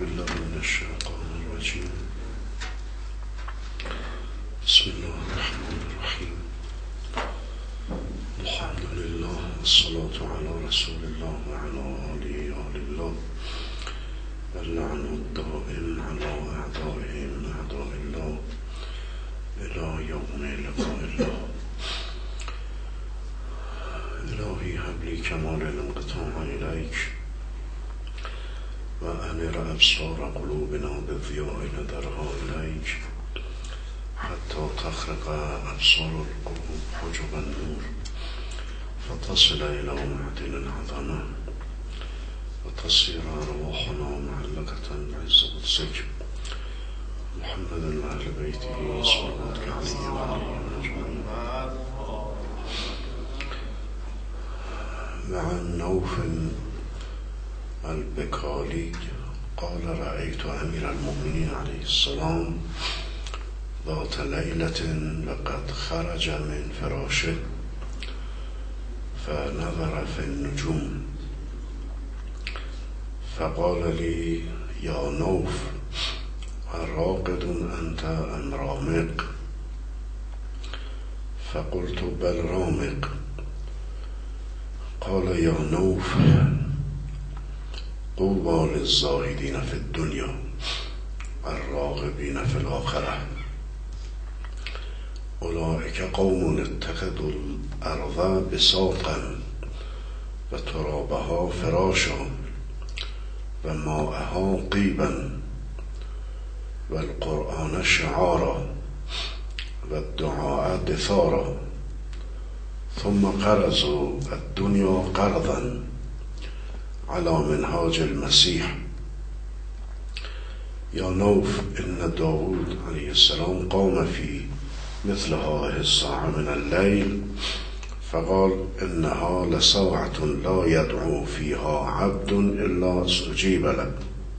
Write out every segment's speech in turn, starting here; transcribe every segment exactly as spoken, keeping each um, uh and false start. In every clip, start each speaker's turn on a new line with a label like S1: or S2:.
S1: بالله من الشيطان الرجيم. بسم الله الرحمن الرحيم. الحمد لله والصلاة على رسول الله وعلى آله آل الله واللعن الدائم على أعدائه من أعداء الله إلى يوم لقاء الله. إلهي هب لي كمال الانقطاع إليك وأنر أبصار قلوبنا بالضياء نظرها إليك حتى تخرق أبصار القلوب حجب النور فتصل إلى معدن العظمة وتصير أرواحنا معلقة بعز قدسك محمد وأهل بيته صلواتك عليه وعليهم أجمعين. وعن نوف البكالي قال رأيت أمير المؤمنين عليه السلام ذات ليلة وقد خرج من فراشه فنظر في النجوم فقال لي يا نوف أراقد أنت أم رامق؟ فقلت بل رامق. قال يا نوف طوبى للزاهدين في الدنيا الراغبين في الآخرة أولئك قوم اتخذوا الأرض بساطا وترابها فراشا وماءها طيبا والقرآن شعارا والدعاء دثارا ثم قرضوا الدنيا قرضا على منهاج المسيح. يا نوف إن داود عليه السلام قام في مثل هذه الساعة من الليل فقال إنها لساعة لا يدعو فيها عبد إلا استجيب له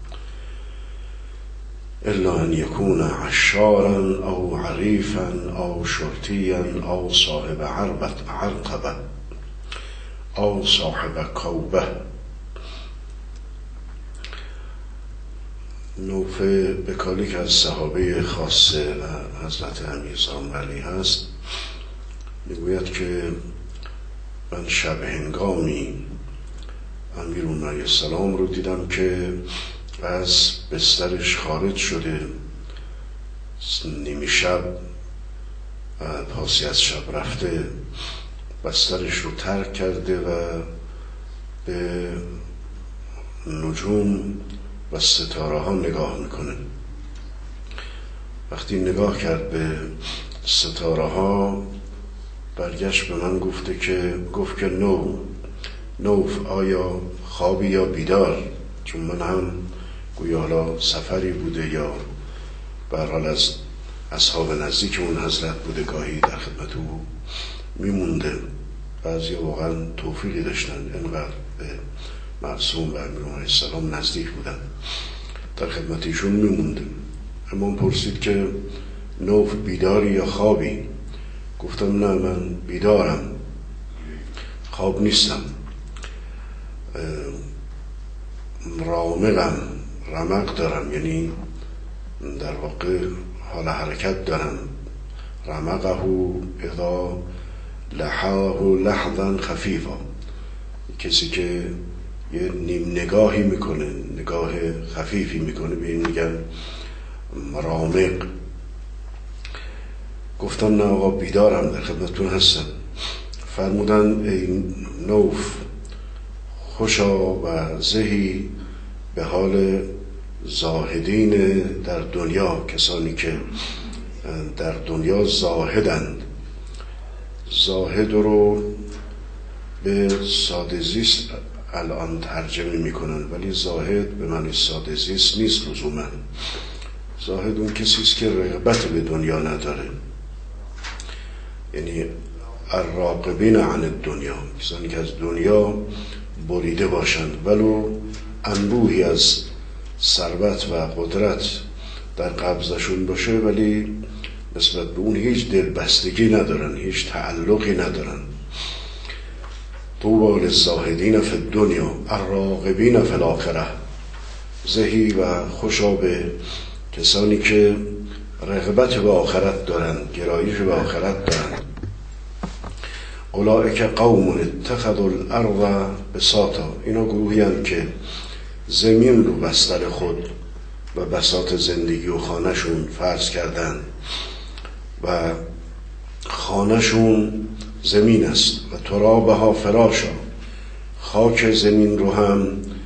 S1: إلا أن يكون عشارا أو عريفا أو شرطيا أو صاحب عربة عرقبة أو صاحب كوبة. نوف بکالی که از صحابه خاص حضرت امیر سلام علیه هست میگوید که من شب هنگامی امیر علیه السلام رو دیدم که از بسترش خارج شده، نیمی شب پاسی از شب رفته، بسترش رو ترک کرده و به نجوم و ستاره ها نگاه میکنه. وقتی نگاه کرد به ستاره ها برگشت به من گفته که گفت که نو نوف آیا خوابی یا بیدار؟ چون من هم گویا حالا سفری بوده یا به هر حال از اصحاب نزدیک اون حضرت بوده، گاهی در خدمت او میمونده. بعضی واقعا توفیقی داشتن اینقدر به معصوم و امیر علیه السلام نزدیک بودن، در خدمت ایشون میمونده. اما پرسید که نوف بیداری یا خوابی؟ گفتم نه من بیدارم، خواب نیستم. رامقم، رمق دارم، یعنی در واقع حال حرکت دارم. رمقه اذا لحاه لحظا خفیفا، کسی که یه نیم نگاهی میکنه، نگاه خفیفی میکنه، به این میگن رامق. گفتم نه آقا بیدارم، در خدمتتون هستم. فرمودن ای نوف خوشا و زهی به حال زاهدین در دنیا، کسانی که در دنیا زاهدند. زاهد رو به ساده زیست الان ترجمه میکنن، ولی زاهد به معنی ساده زیست نیست لزوما. زاهد اون کسی است که رغبت به دنیا نداره، یعنی الراغبین عن الدنیا، کسانی که از دنیا بریده باشند ولو انبوهی از ثروت و قدرت در قبضشون باشه، ولی نسبت به اون هیچ دلبستگی ندارن، هیچ تعلقی ندارن. طوبی للزاهدین فی الدنیا الراغبین فی الاخره زهی و خوشا به کسانی که رغبت به آخرت دارند، گرایش به آخرت دارند. اولئک قوم اتخذوا الارض بساطا، اینا گروهی هستند که زمین رو بستر خود و بساط زندگی و خانهشون فرض کردن و خانهشون زمین است و ترابها فراشا، خاک زمین رو هم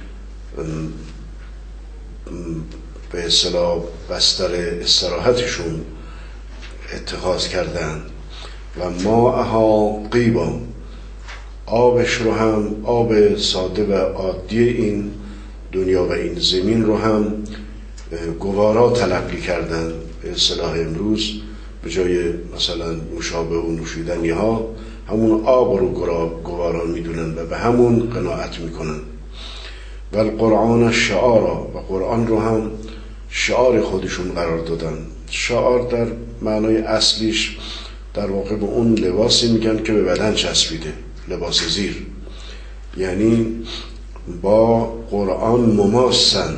S1: به اصطلاح بستر استراحتشون اتخاذ کردن و ماءها قیبا، آبش رو هم، آب ساده و عادی این دنیا و این زمین رو هم گوارا تلقی کردن. به اصطلاح امروز به جای مثلا نوشابه و نوشیدنی ها همون آب رو گوارا میدونن و به همون قناعت میکنن. و القرآن شعارا، و قرآن رو هم شعار خودشون قرار دادن. شعار در معنای اصلیش در واقع به اون لباسی میگن که به بدن چسبیده، لباس زیر، یعنی با قرآن مماسن،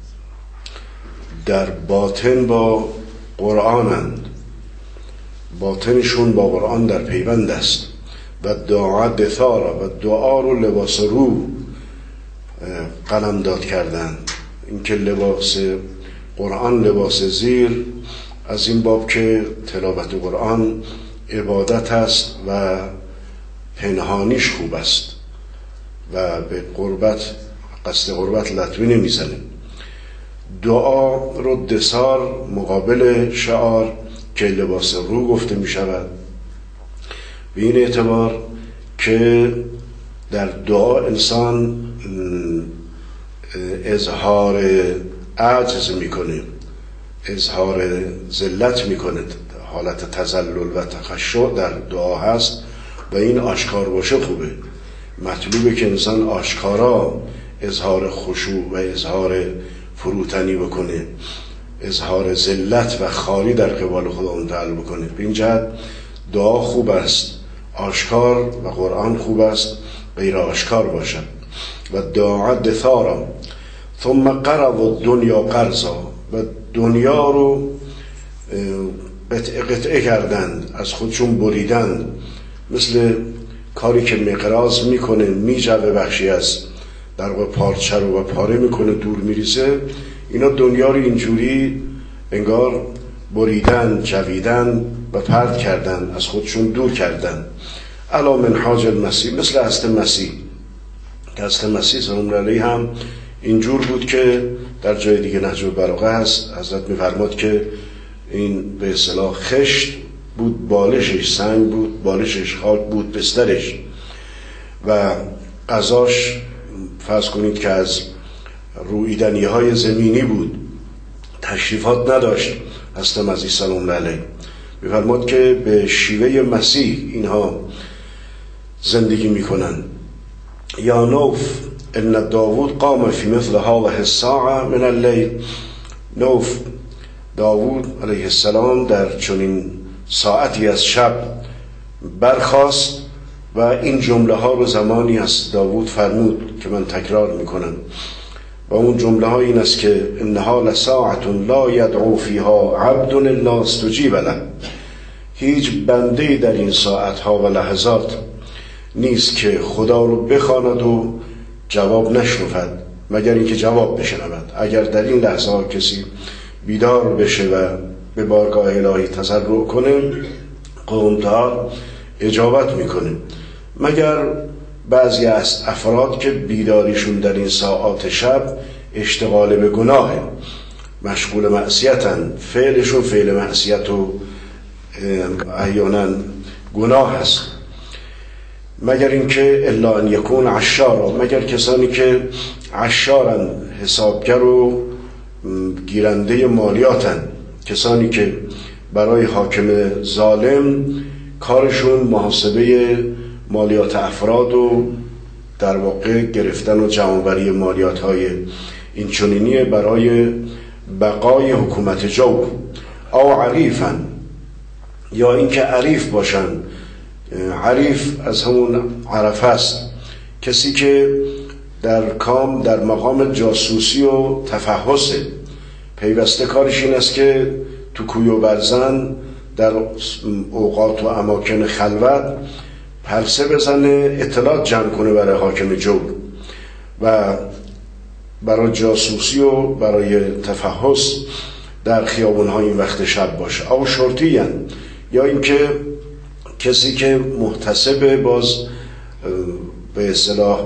S1: در باطن با قرآنند، باطنشون با قرآن در پیوند است. و دعا دثارا، و دعا رو لباس رو قلم داد کردن. اینکه لباس قرآن لباس زیر، از این باب که تلاوت قرآن عبادت است و پنهانیش خوب است و به قربت قصد قربت لطمه نمیزنه. دعا رو دثار مقابل شعار که لباس رو گفته می شود، به این اعتبار که در دعا انسان اظهار عجز میکنه، اظهار ذلت میکنه، حالت تذلل و تخشع در دعا هست و این آشکار باشه خوبه. مطلوبه که انسان آشکارا اظهار خشوع و اظهار فروتنی بکنه، اظهار ذلت و خاری در قبال خدا متعال بکنه. به این جهت دعا خوب است، آشکار، و قرآن خوب است غیر آشکار باشد. و دعا دثارا ثم قرض الدنیا قرضا، و دنیا رو قطعه قطعه کردند، از خودشون بریدند، مثل کاری که مقراض میکنه، میجوه بخشی از در واقع پارچه رو و پاره میکنه، دور میریزه. اینا دنیا رو اینجوری انگار بریدن، جویدن و پرت کردن، از خودشون دور کردن. علی منهاج المسیح، مثل هست مسیح که هست مسیح سلام علیه هم اینجور بود که در جای دیگه نهج البلاغه هست، حضرت میفرماد که این به اصطلاح خشت بود، بالشش سنگ بود، بالشش خاک بود، بسترش، و غذاش فرض کنید که از رویدنی های زمینی بود، تشریفات نداشت. هست مسیح سلام علیه میفرماد که به شیوه مسیح اینها زندگی میکنن. یا نوف ان داوود قام فی مثل هذه الساعه من اللیل، نوف داوود علیه السلام در چنین ساعتی از شب برخاست و این جمله ها رو زمانی از داوود فرمود که من تکرار میکنم، و اون جمله ها این است که انها لساعة لا یدعو فیها عبد الا استجیب له، هیچ بنده در این ساعت ها و لحظات نیست که خدا رو بخواند و جواب نشنود مگر اینکه جواب بشنود. اگر در این لحظه ها کسی بیدار بشه و به بارگاه الهی تضرع کنه، قومتار اجابت میکنه، مگر بعضی از افراد که بیداریشون در این ساعات شب اشتغال به گناهه، مشغول معصیتن، فعلشون فعل معصیت و احیانا گناه هست، مگر اینکه الا ان یکون عشارا، مگر کسانی که عشارن، حسابگر و گیرنده مالیاتن، کسانی که برای حاکم ظالم کارشون محاسبه مالیات افراد و در واقع گرفتن و جمع‌آوری مالیات های این چنینی برای بقای حکومت جور. او عریفن، یا اینکه عریف باشن. عریف از همون عرف است، کسی که در کام در مقام جاسوسی و تفحصه. پیوسته کارش این است که تو کوی و برزن در اوقات و اماکن خلوت پرسه بزنه، اطلاعات جمع کنه برای حاکم جور و برای جاسوسی و برای تفحص در خیابون‌ها این وقت شب باشه. او شرطی هن. یا اینکه کسی که محتسب باز به اصطلاح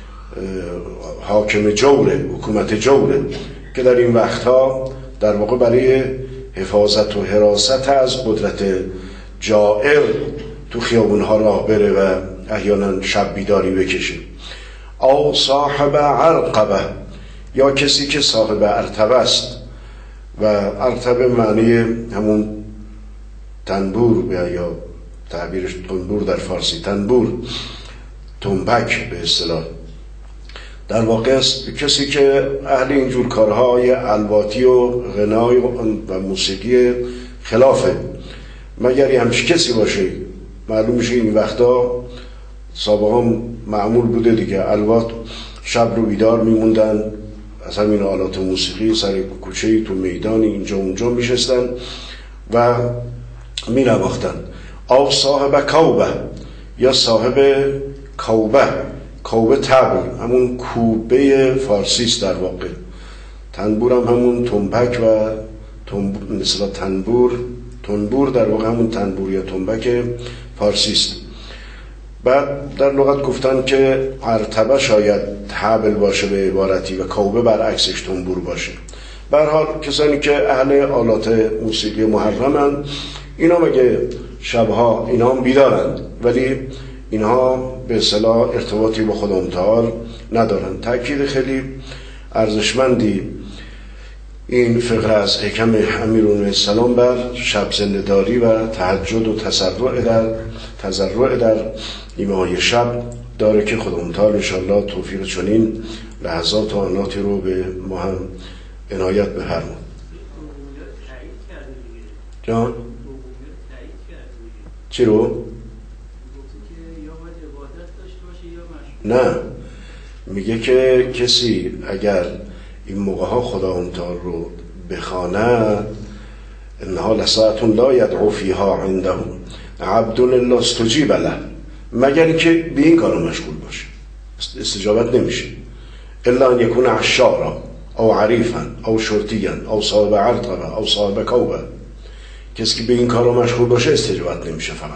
S1: حاکم جوره، حکومت جوره، که در این وقتها در واقع برای حفاظت و حراست از قدرت جائر تو خیابونها راه بره و احیانا شب بیداری بکشه. او صاحب عرقبه، یا کسی که صاحب عرتبه است و عرتبه معنی همون تنبور یا تعبیرش تنبور در فارسی، تنبور، تنبک به اصطلاح. در واقع است کسی که اهل اینجور کارهای الواتی و غنای و موسیقی خلافه، مگر یه همچی کسی باشه. معلوم میشه این وقتا سابقا هم معمول بوده دیگه، الوات شب رو بیدار میموندن، از همین آلات موسیقی سر کوچه‌ای تو میدانی اینجا اونجا میشستن و میرواختن. او صاحب کوبه، یا صاحب کوبه. کوبه طبل، همون کوبه فارسی است در واقع. تنبور هم همون تنبک و تنبور، مثلا تنبور تنبور در واقع همون تنبور یا تنبک فارسی است. بعد در لغت گفتن که عرتبه شاید طبل باشه به عبارتی و کوبه برعکسش تنبور باشه. به هر حال کسانی که اهل آلات موسیقی محرمن، اینا مگه شبها اینا هم بیدارند، ولی اینها به اصطلاح ارتباطی با خدا متعال ندارن. تأکید خیلی ارزشمندی این فقره از حکم امیرالمومنین السلام بر شب زنده‌داری و تهجد و تضرع در تضرع در نیمه‌های شب داره که خدا متعال انشاءالله توفیق چنین لحظات و آناتی رو به ما هم عنایت بفرماید. جان چی رو؟ نه، میگه که کسی اگر این موقع ها خدا متعال رو بخواند، انها لساعت لا یدعو فیها عنده عبد الا استجیب له، مگر که به این کارو مشغول باشه استجابت نمیشه. الا ان یکون عشارا او عریفا او شرطیا او صاحب عرطبه او صاحب کوبه، کسی که به این کارو مشغول باشه استجابت نمیشه. فقط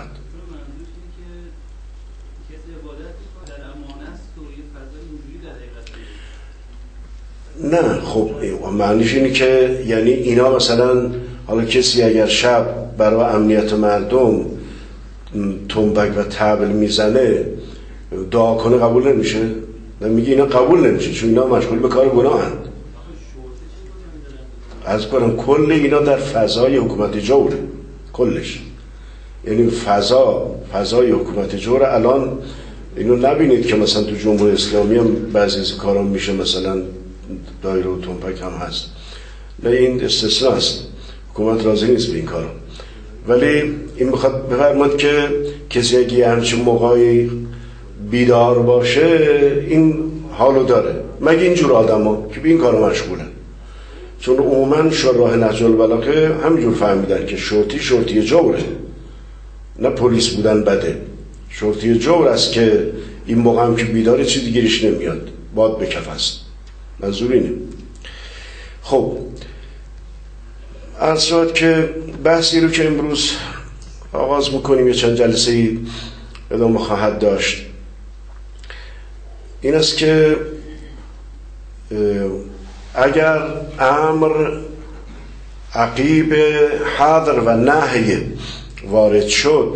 S1: نه، خب معنیش اینه که یعنی اینا مثلا حالا کسی اگر شب برای امنیت مردم تنبک و طبل میزنه دعا کنه قبول نمیشه؟ میگه اینا قبول نمیشه چون اینا مشغول به کار گناهند. از کنم کل اینا در فضای حکومت جوره، کلش، یعنی فضا فضای حکومت جوره. الان اینو نبینید که مثلا تو جمهوری اسلامی هم بعضی از کارا میشه، مثلا دایره و تنبک هم هست، نه این استثناء است، حکومت راضی نیست به این کارا. ولی این میخواد بفرماد که کسی اگه همچین موقعی بیدار باشه این حالو داره، مگه اینجور آدم ها که به این کارا مشغولن. چون عموما شراح نهج البلاغه همینجور فهمیدن که شرطی شرطی جوره، نه پلیس بودن بده، شرطی جور است که این موقع هم که بیداره چی دیگریش نمیاد، باد به کف است. منظور اینه. خب عرض شد که بحثی رو که امروز آغاز میکنیم یه چند جلسه ای ادامه خواهد داشت، این است که اگر امر عقیب حاضر و نهی وارد شد،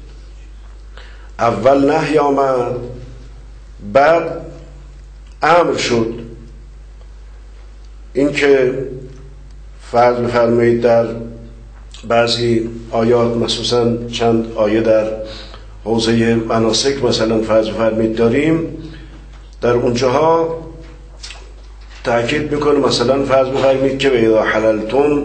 S1: اول نهی آمد بعد امر شد، این که فرض بفرمایید در بعضی آیات، مخصوصا چند آیه در حوزه مناسک مثلا فرض بفرمایید داریم، در اونجاها تأکید میکنه مثلا فرض بفرمایید که به اذا حللتم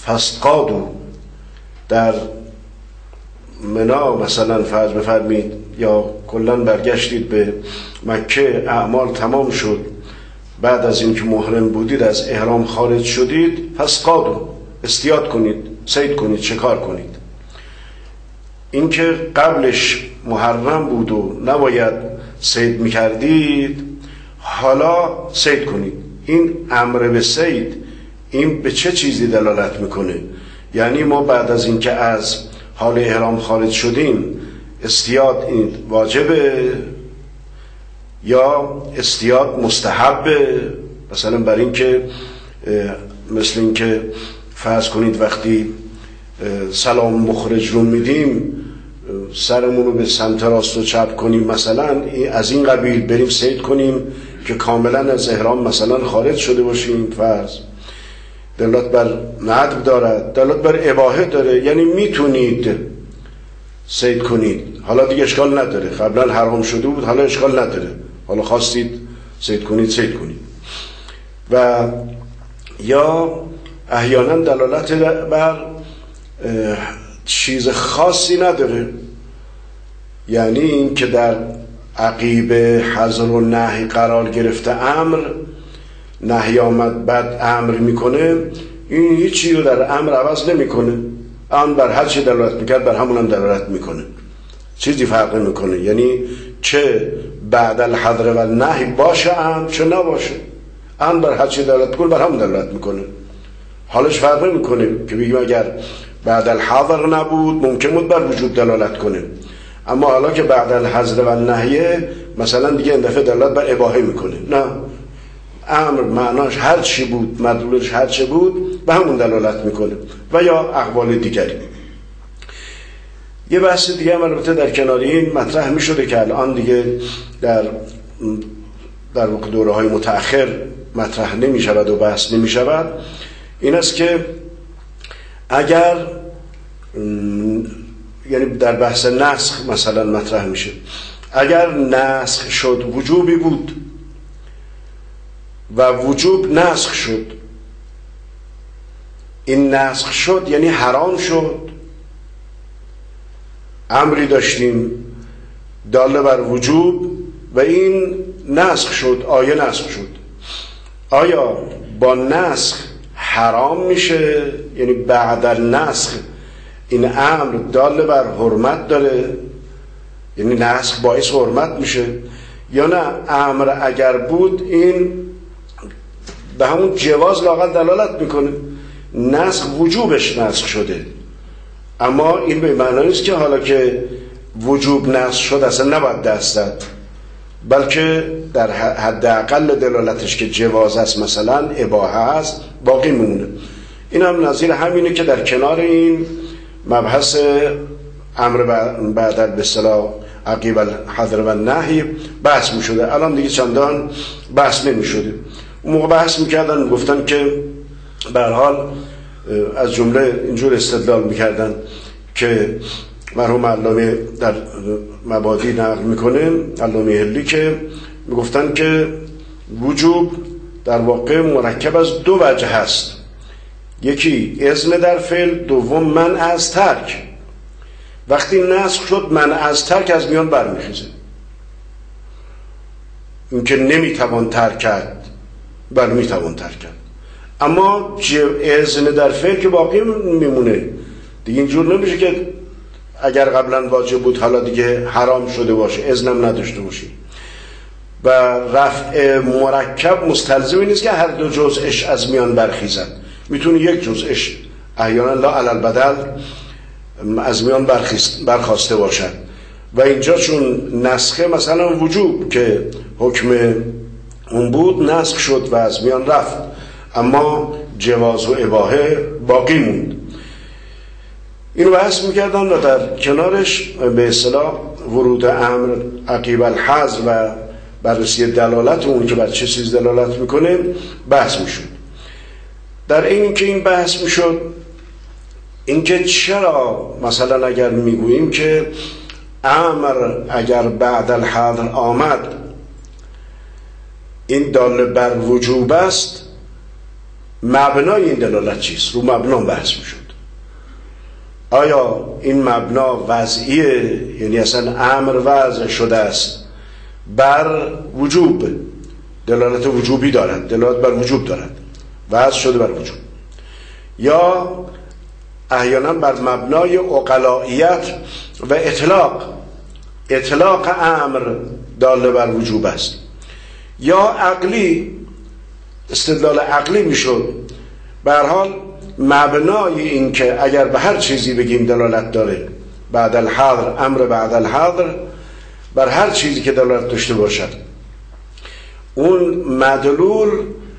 S1: فاصطادوا، در منا مثلا فرض بفرمایید یا کلا برگشتید به مکه، اعمال تمام شد، بعد از اینکه محرم بودید از احرام خارج شدید، پس قادو استیاد کنید، صید کنید، شکار کنید. اینکه قبلش محرم بود و نباید صید میکردید، حالا صید کنید. این امر به صید، این به چه چیزی دلالت میکنه؟ یعنی ما بعد از اینکه از حال احرام خارج شدیم استیاد این واجبه یا استیاد مستحبه؟ مثلا برای اینکه مثل اینکه فرض کنید وقتی سلام مخرج رو میدیم سرمون رو به سمت راست و چپ کنیم، مثلا از این قبیل بریم صید کنیم که کاملا از احرام مثلا خارج شده باشیم، فرض دلالت بر ندب دارد، دلالت بر اباحه داره، یعنی میتونید صید کنید، حالا دیگه اشکال نداره، قبلا حرام شده بود حالا اشکال نداره، حالا خواستید صید کنید صید کنید. و یا احیانا دلالت بر چیز خاصی نداره، یعنی این که در عقیب حظر و نهی قرار گرفته امر، نهی آمد بعد امر میکنه، این هیچی رو در امر عوض نمیکنه، امر بر هر چی دلالت میکرد بر همون هم دلالت میکنه، چیزی فرق نمیکنه. یعنی چه بعد الحظر و نهی باشه امر چه نباشه، امر بر هر چی دلالت کنه بر همون دلالت میکنه، حالش فرق نمیکنه که بگیم اگر بعد الحظر نبود ممکن بود بر وجود دلالت کنه، اما حالا که بعد الحظر و نهیه مثلا دیگه این دفعه دلالت بر اباحه میکنه. نه، امر معناش هر چی بود، مدلولش هر چی بود به همون دلالت میکنه. و یا اقوال دیگری. یه بحث دیگه هم البته در کنار این مطرح میشده که الان دیگه در در واقع دوره های متأخر مطرح نمیشود و بحث نمیشود، این است که اگر یعنی در بحث نسخ مثلا مطرح میشه، اگر نسخ شد وجوبی بود و وجوب نسخ شد، این نسخ شد یعنی حرام شد، امری داشتیم داله بر وجوب و این نسخ شد، آیه نسخ شد، آیا با نسخ حرام میشه؟ یعنی بعد النسخ این امر داله بر حرمت داره، یعنی نسخ باعث حرمت میشه، یا نه امر اگر بود این به همون جواز لااقل دلالت میکنه، نسخ وجوبش نسخ شده، اما این به معنی نیست که حالا که وجوب نسخ شد اصلا نباید دست داد، بلکه در حداقل دلالتش که جواز است مثلا اباحه است باقی میمونه. این هم نظیر همینه که در کنار این مبحث امر بعد به اصطلاح عقیب الحظر و نهی بحث میشده، الان دیگه چندان بحث نمیشده. اون موقع بحث میکردن، گفتن که به هر حال از جمله اینجور استدلال میکردن که مرحوم علامه در مبادی نقل میکنه، علامه هلی، که میگفتن که وجوب در واقع مرکب از دو وجه هست، یکی اذن در فعل، دوم منع از ترک. وقتی نسخ شد منع از ترک از میان برمیخیزه، این که نمیتوان ترک کرد، بله میتوان ترک کرد، اما اذن در فعل که باقی میمونه دیگه. اینجور نمیشه که اگر قبلا واجب بود حالا دیگه حرام شده باشه، اذنم نداشته باشی. و رفع مرکب مستلزمی نیست که هر دو جزءش از میان برخیزد، میتونه یک جزءش احیانا لا علی البدل از میان برخاسته باشد. و اینجا چون نسخه مثلا وجوب که حکم اون بود نسخ شد و از میان رفت، اما جواز و اباحه باقی موند. اینو بحث میکردن و در کنارش به اصطلاح ورود امر عقیب الحظر و بررسی دلالت اون که بر چه چیز دلالت میکنه بحث میشد. در این که این بحث میشد اینکه چرا مثلا اگر میگوییم که امر اگر بعد الحظر آمد این داله بر وجوب است، مبنای این دلالت چیست؟ رو مبنا بحث میشد. آیا این مبنا وضعیه، یعنی اصلا امر وضع شده است بر وجوب، دلالت وجوبی دارد، دلالت بر وجوب دارد، وضع شده بر وجوب، یا احیانا بر مبنای عقلائیت و اطلاق، اطلاق امر داله بر وجوب است، یا عقلی، استدلال عقلی میشد. به هر حال مبنای این که اگر به هر چیزی بگیم دلالت داره بعد الحظر، امر بعد الحظر، بر هر چیزی که دلالت داشته باشد، اون مدلول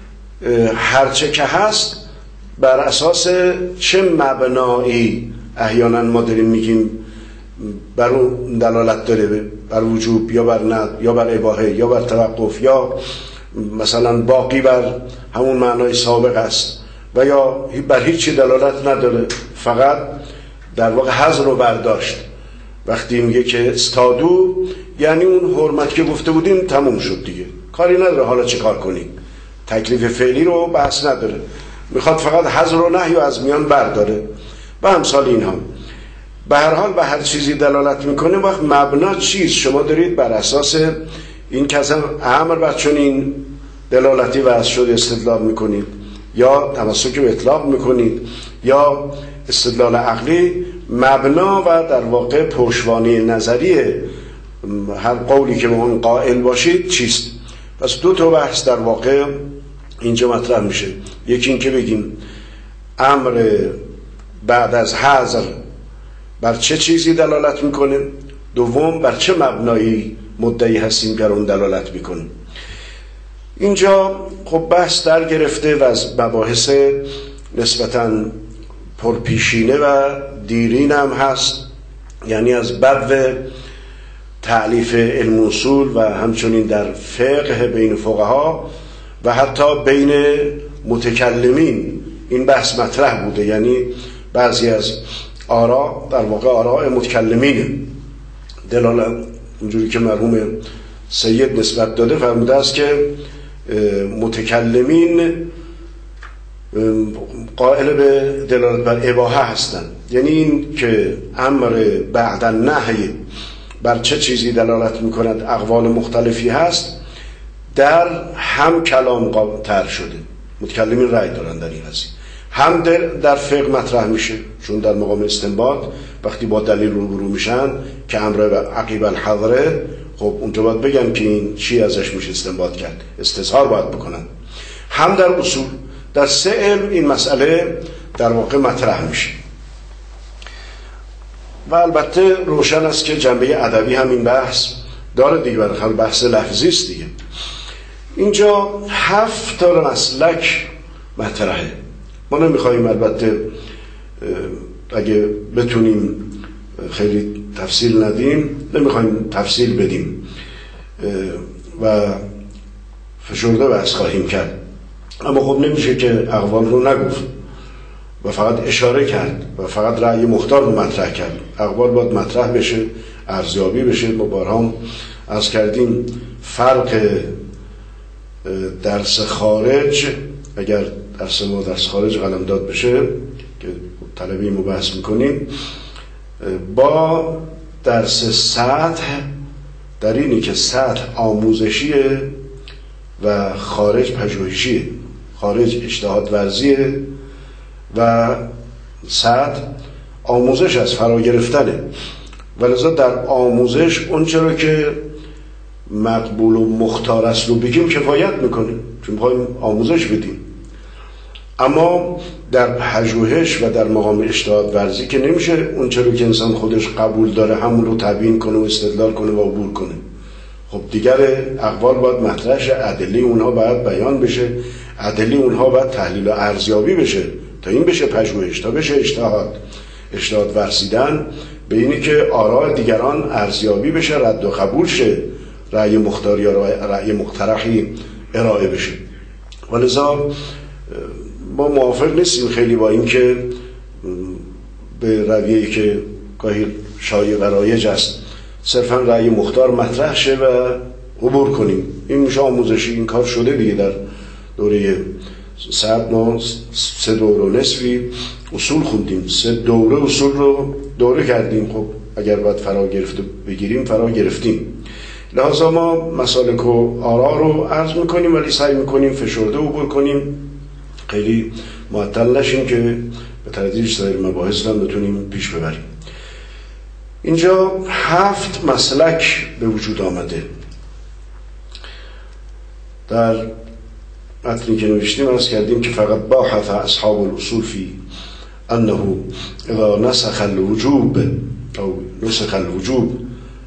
S1: هرچه که هست بر اساس چه مبنایی احیانا ما داریم میگیم بر اون دلالت داره، بر وجوب یا بر ند یا بر اباحه یا بر توقف، یا مثلا باقی بر همون معنای سابق است، و یا بر هیچی دلالت نداره، فقط در واقع حظر رو برداشت. وقتی میگه که استادو یعنی اون حرمت که گفته بودیم تموم شد دیگه، کاری نداره حالا چه کار کنیم، تکلیف فعلی رو بحث نداره، میخواد فقط حظر و نهی رو از میان برداره و امثال اینها. به هر حال به هر چیزی دلالت میکنه. وقت مبنا چیز شما دارید بر اساس این که از امر بر چنین دلالتی وضع شده استدلال میکنید، یا تمسک به اطلاق میکنید، یا استدلال عقلی. مبنا و در واقع پشتوانه نظری هر قولی که به اون قائل باشید چیست؟ پس دو تا بحث در واقع اینجا مطرح میشه. یکی این که بگیم امر بعد از حظر بر چه چیزی دلالت میکنه، دوم بر چه مبنایی مدعی هستیم که اون دلالت میکنه. اینجا خب بحث در گرفته و از مباحث نسبتاً پرپیشینه و دیرین هم هست، یعنی از بدو تعلیف علم اصول و همچنین در فقه بین فقها و حتی بین متکلمین این بحث مطرح بوده. یعنی بعضی از آراء در واقع آراء متکلمینه، دلالت اونجوری که مرحوم سید نسبت داده فرموده است که متکلمین قائل به دلالت بر اباحه هستند، یعنی این که امر بعد النهی بر چه چیزی دلالت میکند اقوال مختلفی هست، در هم کلام تر شده، متکلمین رأی دارن در این قضیه، هم در, در فقه مطرح میشه، چون در مقام استنباط وقتی با دلیل روبرو میشن که امر عقیب الحضره، خب اونجا باید بگن که این چی ازش میشه استنباط کرد، استظهار باید بکنن. هم در اصول، در سه علم این مسئله در واقع مطرح میشه. و البته روشن است که جنبه ادبی هم این بحث داره دیگه، برای بحث لفظی است دیگه. اینجا هفت تا مسلک مطرحه. ما نمیخوایم البته اگه بتونیم خیلی تفصیل ندیم، نمیخوایم تفصیل بدیم و فشرده بحث خواهیم کرد، اما خب نمیشه که اقوال رو نگفت و فقط اشاره کرد و فقط رأی مختار رو مطرح کرد. اقوال باید مطرح بشه، ارزیابی بشه. ما بارها عرض کردیم فرق درس خارج، اگر درس ما درس خارج قلمداد بشه که طلبی ما بحث میکنیم، با درس سطح در اینی که سطح آموزشیه و خارج پژوهشیه، خارج اجتهاد ورزیه و سطح آموزش از فرا گرفتنه. ولذا در آموزش اون چرا که مقبول و مختار است رو بگیم کفایت میکنه، چون میخوایم آموزش بدیم. اما در پژوهش و در مقام اجتهاد ورزی که نمیشه اون چرا که انسان خودش قبول داره همون رو تبیین کنه و استدلال کنه و عبور کنه. خب دیگر اقوال باید مطرح شه، ادله اونها باید بیان بشه، ادله اونها باید تحلیل و ارزیابی بشه تا این بشه پژوهش، تا بشه اجتهاد. اجتهاد ورزیدن به اینی که آراء دیگران ارزیابی بشه، رد و قبول شه، رأی مختار یا رأی مقترحی ارائه بشه. ولذا ما موافق نیستیم خیلی با این که به رویه‌ای که گاهی شایع و رایج است صرفا رأی مختار مطرح شه و عبور کنیم. این میشه آموزشی، این کار شده دیگه در دوره ساعت ما سه دوره و نصفی اصول خوندیم، سه دوره اصول رو دوره کردیم. خب اگر باید فرا گرفته بگیریم فرا گرفتیم، لحاظا ما مسالک و آرا رو عرض میکنیم ولی سعی میکنیم فشرده عبور کنیم، خیلی معطل نشیم که به تدریج سایر مباحث هم بتونیم پیش ببریم. اینجا هفت مسلک به وجود آمده. در متنی که نوشتیم عرض کردیم که فقط باحث اصحاب الاصول فی انه اذا نسخ الوجوب او نسخ الوجوب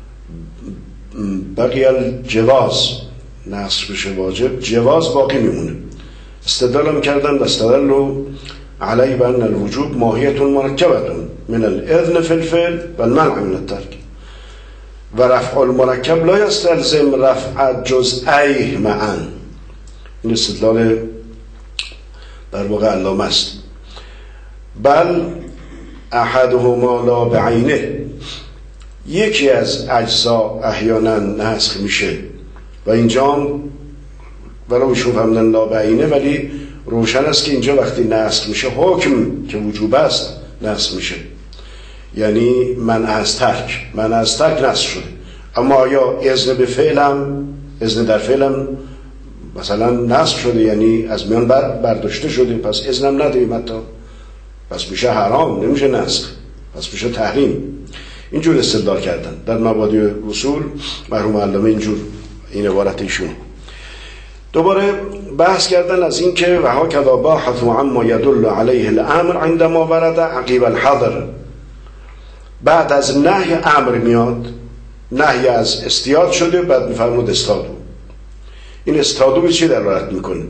S1: بقی الجواز، نسخ بشه واجب، جواز باقی میمونه. استدلال کردن و استدلوا علی بان الوجوب ماهیت مرکبه من الاذن فی الفعل و المنع من الترک و رفع المرکب لا یستلزم رفع جزئیه معا. این استدلال در واقع علامه است. بل احدهما لا بعینه، یکی از اجزا احیانا نسخ میشه و اینجا ولو شوف همدن لا بعینه، ولی روشن است که اینجا وقتی نسخ میشه حکم که وجوب است نسخ میشه، یعنی من از ترک من از ترک نسخ شده. اما آیا اذن به فعلم، اذن در فعلم مثلا نسخ شده، یعنی از میان بر برداشته شده، پس اذنم ندهیم حتی، پس میشه حرام، نمیشه نسخ، پس میشه تحریم. اینجور استدلال کردن در مبادی اصول. مرحوم علامه اینجور این عبارت ایشون. دوباره بحث کردن از این که و هکذا باحث عما يدل عليه الامر عندما ورد عقیب الحظر. بعد از نهی امر میاد، نهی از استیاد شده، بعد میفرمود استادو. این استادو به چی دلالت میکنه؟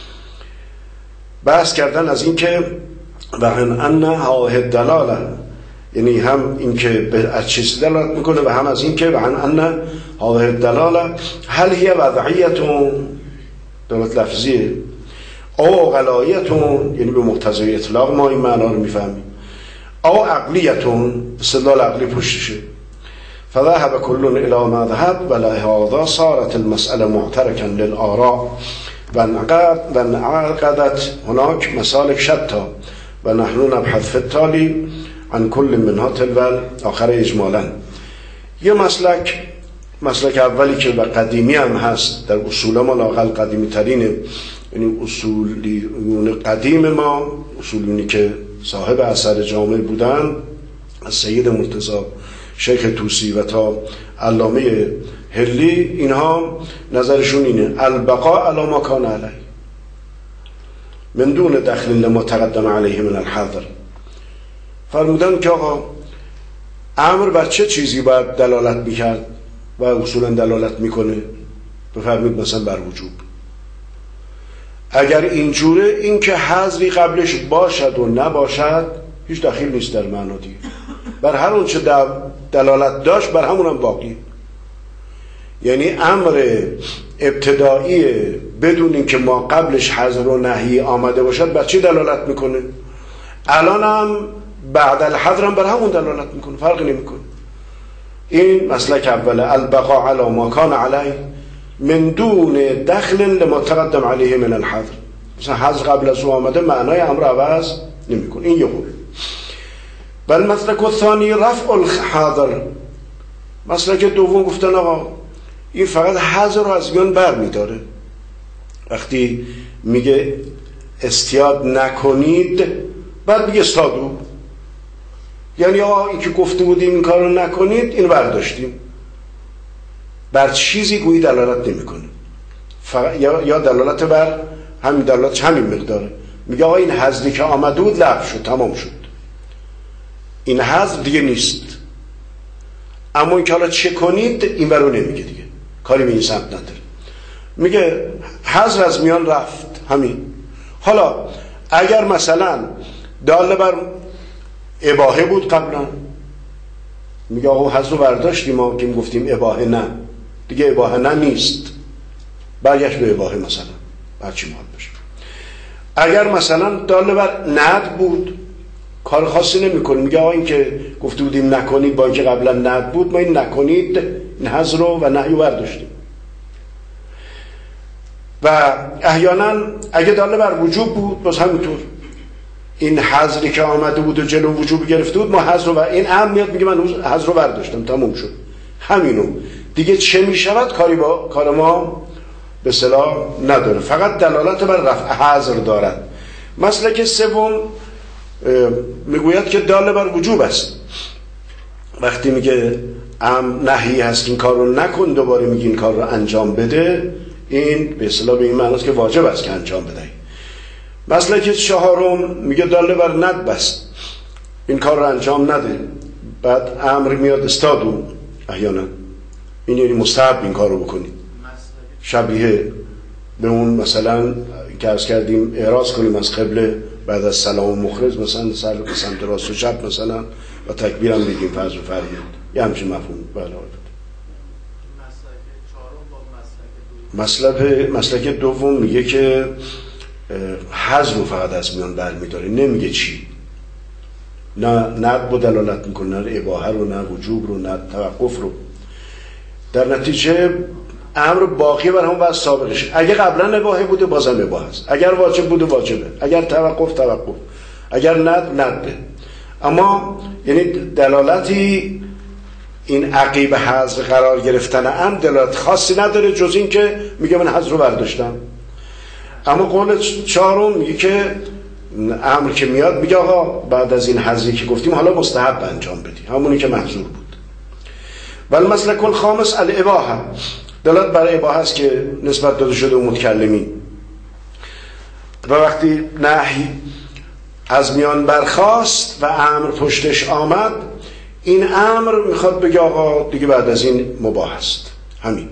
S1: بحث کردن از این که و ان هذه الدلاله، یعنی هم این که از چیز دلالت میکنه و هم از این که و ان هذه الدلاله هل هي وضعیه دلالت لفظیه او غلایتون، یعنی به مقتضای اطلاق ما این معنا رو میفهمیم، او عقلیتون استدلال عقلی پشتشه. فذهب كل الى ما ذهب ولهذا صارت المساله معتركا للاراء وانعقدت هناك مسالك شتى ونحن نبحث في التالي عن كل منها تلو الاخر اجمالا. یه مسلک مسلک اولی که و قدیمی هم هست، در اصول ما لااقل قدیمی ترینه، یعنی اصولیون قدیم ما، اصولیونی که صاحب اثر جامع بودن، از سید مرتضی شیخ طوسی و تا علامه هلی، اینها نظرشون اینه البقاء علی ما کان علیه من دون دخل لما تقدم علیه من الحظر. فرمودن که آقا امر بر چه چیزی باید دلالت میکرد و اصولا دلالت میکنه؟ بفرمید مثلا بر وجوب. اگر اینجوره، این که حذری قبلش باشد و نباشد هیچ دخیل نیست در معنا دیگه، بر هر اون چه دلالت داشت بر همون هم باقی. یعنی امر ابتدایی بدون اینکه ما قبلش حذر و نهی آمده باشد بر چی دلالت میکنه؟ الان هم بعد الحذر هم بر همون دلالت میکنه، فرقی نمیکنه. این مسلک اوله، البقاء علی ما کان علیه من دون دخل لما تقدم علیه من الحذر. مثلا حذر قبل از او آمده معنای امر عوض نمیکنه. این یه قول. بل مسلک الثانی رفع الحاضر. مسلک دوم گفتن آقا این فقط حذر رو از میان بر میداره. وقتی میگه استیاد نکنید بعد میگه استادو، یعنی آقا این که گفته بودیم این کار رو نکنید این برداشتیم، بر چیزی گویی دلالت نمیکنه، یا یا دلالت بر همین دلالت همین مقداره. میگه آقا این حذری که آمده بود لغو شد، تمام شد، این حذر دیگه نیست. اما این که حالا چه کنید این برو نمیگه دیگه، کاری به این سمت نداره. میگه حذر از میان رفت، همین. حالا اگر مثلا داله بر اباحه بود قبلا، میگه آقا حذر رو برداشتیم، ما که گفتیم اباحه نه، دیگه اباحه نه نیست، برگشت به اباحه مثلا، برچی محال بشه. اگر مثلا داله بر ند بود، کار خاصی نمی کنیم، میگه آقا این که گفته بودیم نکنید با اینکه قبلا ند بود، ما این نکنید این حذر رو و نهی رو برداشتیم. و احیانا اگه داله بر وجوب بود باز همینطور، این حظری که آمده بود و جلو وجوب گرفته بود ما حظر رو، این هم میاد میگه من حظر رو برداشتم تموم شد همینو دیگه، چه میشود کاری با کار ما به اصطلاح نداره، فقط دلالت بر رفع حظر دارد. مسلک سوم میگوید که داله بر وجوب است. وقتی میگه ام نهی هست این کار رو نکن، دوباره میگه این کار رو انجام بده، این به اصطلاح به این معنی است که واجب است که انجام بدهی. مسلک چهارم میگه داله بر ندب است، این کار رو انجام نده، بعد امر میاد استادو احیانا این یعنی مستحب این کار رو بکنید، شبیه به اون مثلا که عرض کردیم اعراض کنیم از قبله بعد از سلام مخرج مثلا سر به سمت راست و چپ مثلا و تکبیر هم بگیم فرض و فریاد، یه همچین مفهوم. بله مسلک مسلک دوم میگه که حظر رو فقط از میان برمیداره، نمیگه چی، نه ندب رو دلالت میکنه، نه اباحه رو، نه وجوب رو، نه توقف رو. در نتیجه امر باقی بر هم واسه سابقش، اگه قبلا اباحه بوده بازم اباحه است، اگر واجب بوده واجبه، اگر توقف توقف، اگر ند نده. اما یعنی دلالتی این عقیب حظر قرار گرفتن هم دلالت خاصی نداره جز این که میگه من حظر رو برداشتم. اما قول چهارم میگه که امر که میاد میگه آقا بعد از این حظری که گفتیم حالا مستحب انجام بدی، همونی که محظور بود. ولی مسلک الخامس الاباحه، دلالت بر اباحه است که نسبت داده شده و متکلمین. و وقتی نهی از میان برخاست و امر پشتش آمد، این امر میخواد بگه آقا دیگه بعد از این مباح است، همین.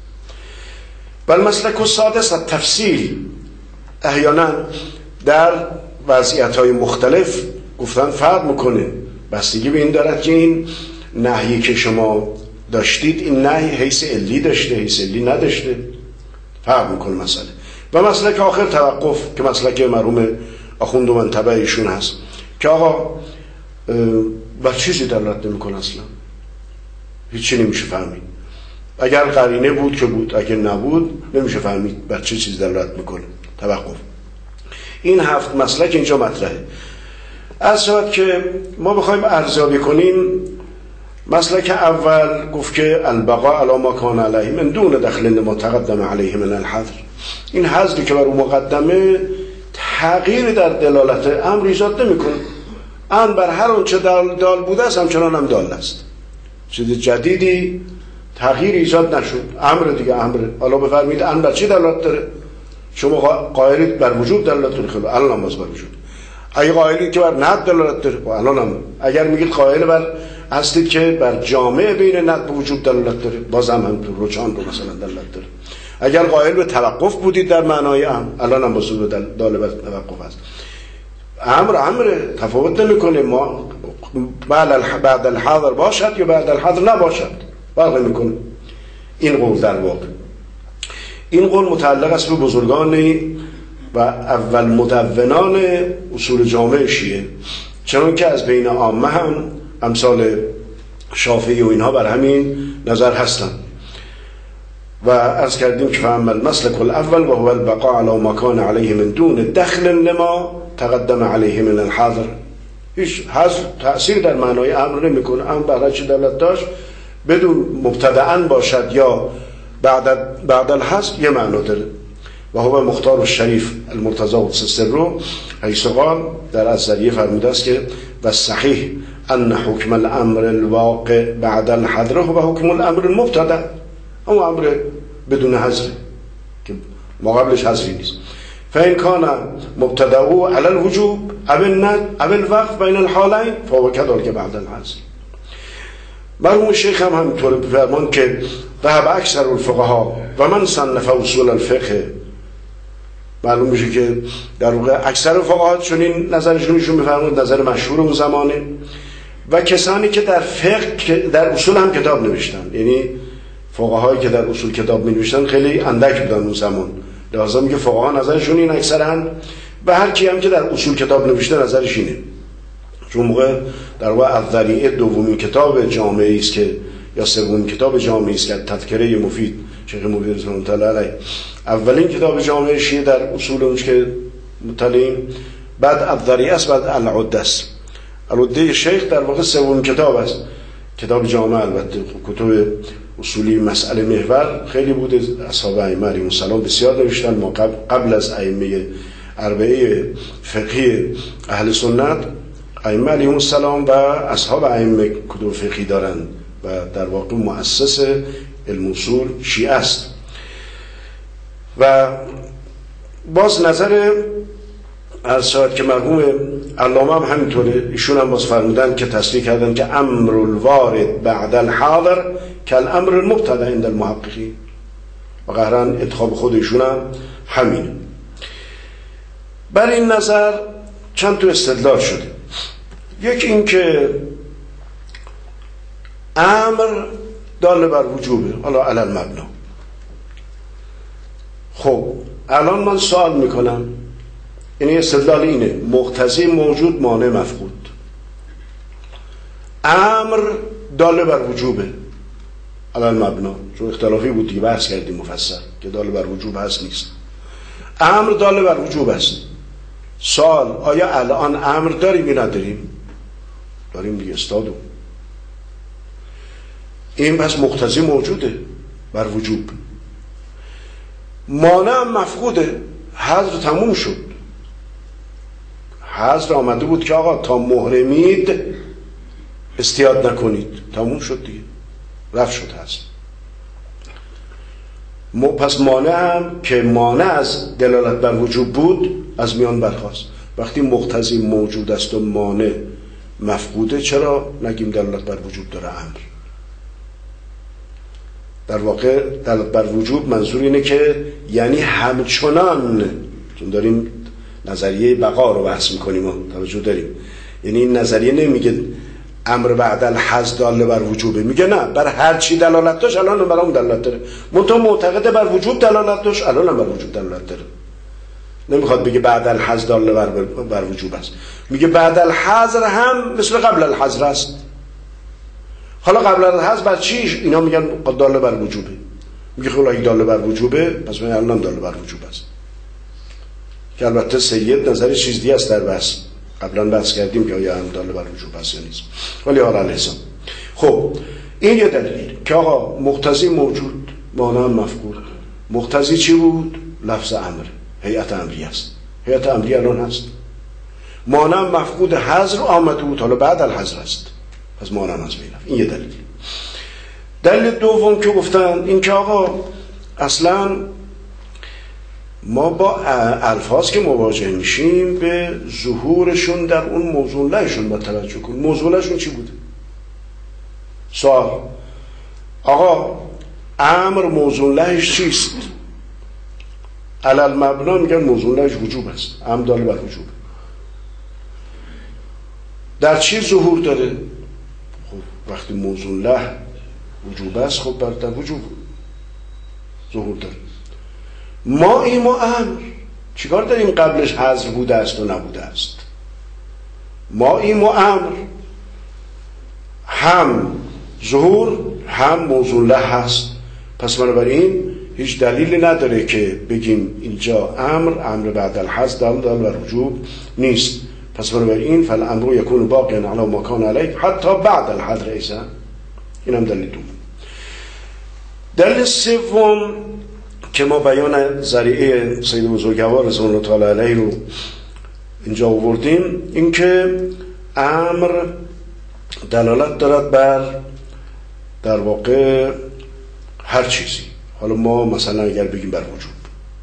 S1: بل مسلک السادس التفصیل، احیانا در وضعیت‌های مختلف گفتن فرق میکنه، بستگی به این دارد که این نهیی که شما داشتید این نهی حیث علی داشته حیث علی نداشته، فرق میکنه مسئله. و مسلک آخر توقف که مسلک مرحوم آخوند و منتبه ایشون هست که آقا بر چیزی دلالت نمیکنه، اصلا هیچی نمیشه فهمید، اگر قرینه بود که بود، اگر نبود نمیشه فهمید بر چه چیز دلالت میکنه توقف. این هفت مسلک اینجا مطرحه. از شد که ما بخوایم ارزیابی کنیم، مسلک اول گفت که البقاء علی ما کان علیه من دون دخل ما تقدم علیه من الحظر، این حظری که بر اون مقدمه تغییر در دلالت امر ایجاد نمیکنه، امر بر هر اون چه دال, دال بوده است همچنان هم دال است، چیز جدیدی تغییر ایجاد نشد، امر دیگه امر. حالا بفرمایید امر بر چی دلالت داره؟ شما قائلید بر وجوب دلالت داره، خب الان هم باز بر وجود. اگه قائلید که بر ند دلالت داره، الان هم. اگر میگید قائل بر هستید که بر جامع بین ند و وجوب دلالت داره، باز هم هم رجحان رو مثلا دلالت داره. اگر قائل به توقف بودید در معنای امر، الان هم باز دال بر توقف است. امر امر تفاوت نمیکنه، ما بعد الحاضر باشد یا بعد الحاضر نباشد فرق میکنه. این قول در واقع این قول متعلق است به بزرگان و اول مدونان اصول جامع شیعه، چون که از بین عامه هم امثال شافعی و اینها بر همین نظر هستند. و عرض کردیم که فهم المسلک الاول و هو البقاء علی ما کان علیه من دون دخل لما تقدم علیه من الحاضر. هیچ حظر تأثیر در معنای امر نمیکنه، امر برای چه دلالت داشت بدون مبتدأن باشد یا بعد بعد الحظر یه معنی داره. و هو مختار الشریف المرتضی السر حیث قال در الذریه فرموده است که و صحیح ان حکم الامر الواقع بعد الحظر هو حکم الامر المبتدأ، اون امر بدون حظر که ما قبلش حظری نیست. فإن كان مبتدأه على الوجوب او الند او الوقف بین الحالین فهو كذلك بعد الحظر. مرحوم شیخ هم همینطور بفرمان که ذهب اکثر الفقها و من صنف اصول الفقه، معلوم میشه که در واقع اکثر فقها چون این نظرشون ایشون میفرمود نظر مشهور اون زمانه، و کسانی که در فقه در اصول هم کتاب نوشتن، یعنی فقهایی که در اصول کتاب می نوشتن خیلی اندک بودن اون زمان، لازم میگه فقها نظرشون این اکثرا، و هر کی هم که در اصول کتاب نوشته نظرش اینه، چون موقع در واقع الذریعه دومین کتاب جامعی است که یا سومین کتاب جامعی است که تذکره مفید شیخ مفید رحمه الله علیه اولین کتاب جامع شیعه در اصول اونش که مطالعیم، بعد الذریعه است، بعد العده است. العده شیخ در واقع سومین کتاب است، کتاب جامع. البته کتب اصولی مسئله محور خیلی بوده، اصحاب ائمه علیهم السلام بسیار نوشتن. ما قبل, قبل از ائمه اربعه فقهی اهل سنت، ائمه علیهم السلام و اصحاب ائمه کتب فقهی دارند و در واقع مؤسس علم اصول شیعه است. و باز نظر ارشاد که مرحوم علامه هم همینطوره، ایشون هم باز فرمودن که تصریح کردن که امر الوارد بعد الحاضر کالامر المبتدا عند المحققین، و قهرن انتخاب خود ایشون هم همینه. بر این نظر چند تا استدلال شده. یک این که امر دال بر وجوبه، حالا علی المبنا. خب الان من سوال میکنم، این استدلال اینه: مقتضی موجود مانع مفقود. امر دال بر وجوبه علی المبنا، چون اختلافی بود دیگه، بحث کردیم مفصل که دال بر وجوب هست نیست. امر دال بر وجوب است. سوال: آیا الان امر داریم یا نداریم؟ داریم دیگه استادو. این پس مقتضی موجوده بر وجوب. مانع مفقوده، حظر تموم شد. حظر آمده بود که آقا تا محرمید استیاد نکنید، تموم شد دیگه، رفت شد حظر. پس مانع هم که مانع از دلالت بر وجوب بود از میان برخاست. وقتی مقتضی موجود است و مانع مفقوده، چرا نگیم دلالت بر وجوب داره امر؟ در واقع دلالت بر وجوب منظور اینه که یعنی همچنان، چون داریم نظریه بقا رو بحث میکنیم، توجه داریم، یعنی این نظریه نمیگه امر بعد الحظ داله بر وجوبه، میگه نه، بر هر چی دلالت داشت الان بر اون دلالت داره. منتها معتقده بر وجوب دلالت داشت، الان هم بر وجوب دلالت داره. نمیخواد بگه بعد الحظ داله بر, بر وجوب است، میگه بعد الحظر هم مثل قبل الحظر است. حالا قبل الحظر بر چیش؟ اینا میگن داله بر وجوبه. میگه خب اگه داله بر وجوبه پس من الان داله بر وجوب است، که البته سید نظر چیز دیگه است در بحث، قبلا بحث کردیم که آیا هم داله بر وجوب است یا نیست، ولی حالا الحساب. خب این یه دلیل که آقا مقتضی موجود مانع مفقود. مقتضی چی بود؟ لفظ امر، هیئت امری است. هیئت امری الان هست. مانع مفقود حظر آمده بود، حالا بعد الحظر است، پس مانع از بین رفت. این یه دلیل. دلیل دوم که گفتن این که آقا اصلا ما با الفاظ که مواجه میشیم به ظهورشون در اون موضوع لهشون با توجه کن. موضوع لهشون چی بوده؟ سوال: آقا امر موضوع لهش چیست؟ علل مبنا میگن موضوع لهش وجوب است، امر داله بر وجوب. در چی ظهور داره؟ خب وقتی موضوع له وجوب است، خب بر در وجوب ظهور داره. ما این ما امر چیکار داریم قبلش حذر بوده است و نبوده است؟ ما این ما امر هم ظهور هم موضوع له هست. پس بنابراین هیچ دلیلی نداره که بگیم اینجا امر امر بعد الحذر دال دال بر وجوب نیست. پس بنابراین فالامر یکون باقیا علی ما کان علیه حتی بعد الحذر ایضا. این هم دلیل دوم. دلیل سوم که ما بیان ذریعه سید بزرگوار رضوان الله تعالی علیه رو اینجا آوردیم، این که امر دلالت دارد بر در واقع هر چیزی. حالا ما مثلا اگر بگیم بر وجوب،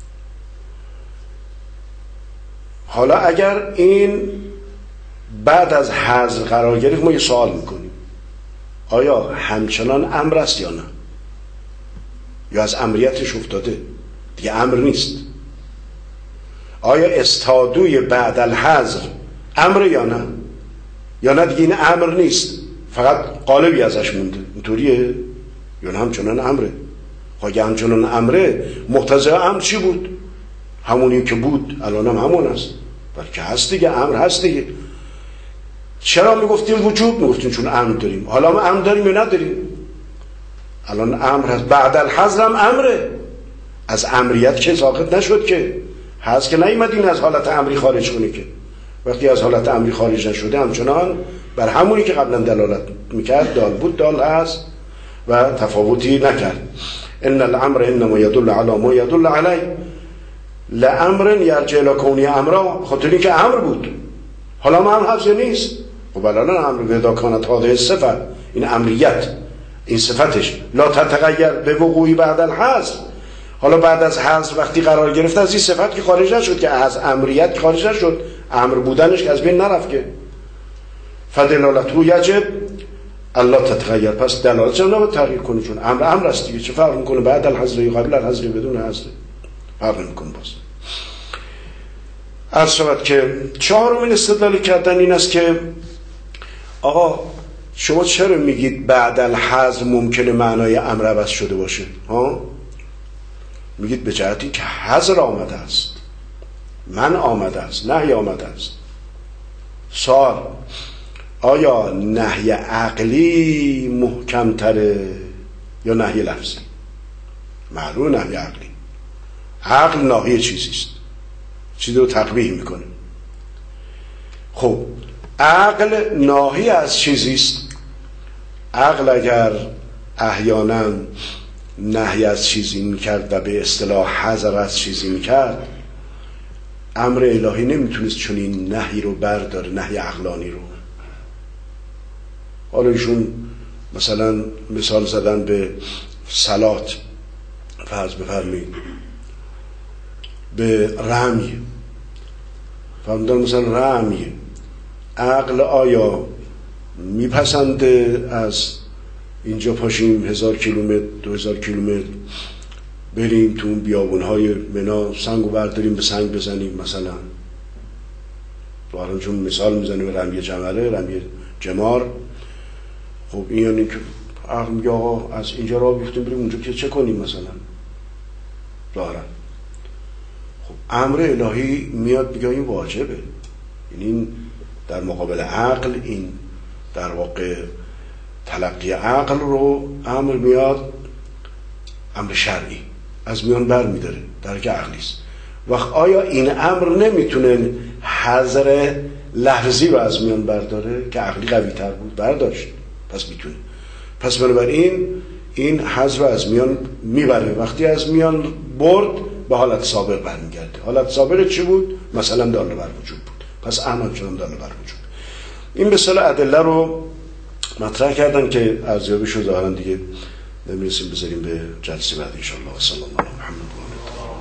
S1: حالا اگر این بعد از حذر قرار گرفت ما یه سوال میکنیم: آیا همچنان امر است یا نه؟ یا از امریتش افتاده دیگه امر نیست؟ آیا استادوی بعد الحذر امر یا نه؟ یا نه دیگه این امر نیست، فقط قالبی ازش مونده؟ اینطوریه یا نه همچنان امره؟ خواهی همچنان امره، مقتضی امر چی بود؟ همونی که بود الان هم همون است، بلکه هست دیگه، امر هست دیگه. چرا میگفتیم وجوب؟ میگفتیم چون امر داریم. حالا ما امر داریم یا نداریم؟ الان امر هست، بعد الحذر هم امره. از امریت که ساقط نشد که، هست که نیومد این از حالت امری خارج کنه که. وقتی از حالت امری خارج نشده همچنان بر همونی که قبلا دلالت میکرد دال بود دال هست و تفاوتی نکرد. ان الامر انما يدل على ما يدل عليه لامر يرجع الى كونه امرا، خاطر اینکه امر بود حالا ما هم حفظ نیست. خب الان امر ودا کانت هذه صفت، این امریت این صفتش لا تتغیر به وقوعی بعد الحذف، حالا بعد از حذف وقتی قرار گرفت از این صفت که خارج نشد، که از امریت خارج نشد، امر بودنش که از بین نرفت که. فدلالته یجب الله تتغیر، پس دلالتش هم نباید تغییر کنه چون امر امر است دیگه. چه فرق میکنه بعد الحذف یا قبل الحذف بدون حذف؟ فرق نمیکنه. باز عرض شود که چهارمین استدلال کردن این است که آقا شما چرا میگید بعد الحذف ممکنه معنای امر عوض شده باشه؟ ها؟ میگید به جهتی که حذر آمده است، من آمده است، نهی آمده است. سوال: آیا نهی عقلی محکم تره یا نهی لفظی؟ معلوم نهی عقلی، عقل ناهی چیزی است، چیزی رو تقبیح میکنه. خب عقل ناهی از چیزی است. عقل اگر احیانا نهی از چیزی میکرد و به اصطلاح حذر از چیزی میکرد، امر الهی نمیتونست چون این نهی رو برداره، نهی عقلانی رو. حالا ایشون مثلا مثال زدن به صلات، فرض بفرمایید به رمی، فرمودن مثلا رمی، عقل آیا میپسنده از اینجا پاشیم هزار کیلومتر دو هزار کیلومتر بریم تو اون بیابونهای منا سنگو برداریم به سنگ بزنیم مثلا؟ دارن چون مثال میزنیم به رمی جمره، رمی جمار. خب این یعنی که عقل میگه آقا از اینجا راه بیفتیم بریم اونجا که چه کنیم مثلا؟ دارن. خب امر الهی میاد میگه این واجبه، این در مقابل عقل، این در واقع تلقی عقل رو امر میاد، امر شرعی از میان بر میداره در که عقلی است. وقت آیا این امر نمیتونه حذر لفظی رو از میان برداره که عقلی قوی تر بود؟ برداشت، پس میتونه. پس بنابراین این حذر رو از میان میبره. وقتی از میان برد به حالت سابق برمیگرده. حالت سابق چی بود؟ مثلا داله بر وجود بود، پس اعمال چنان داله بر وجود. این به اصطلاح ادله رو مطرح کردن که ارزیابی شو ظاهرا دیگه نمیرسیم، بذاریم به جلسه بعد ان شاء الله. صلی الله علیه و محمد.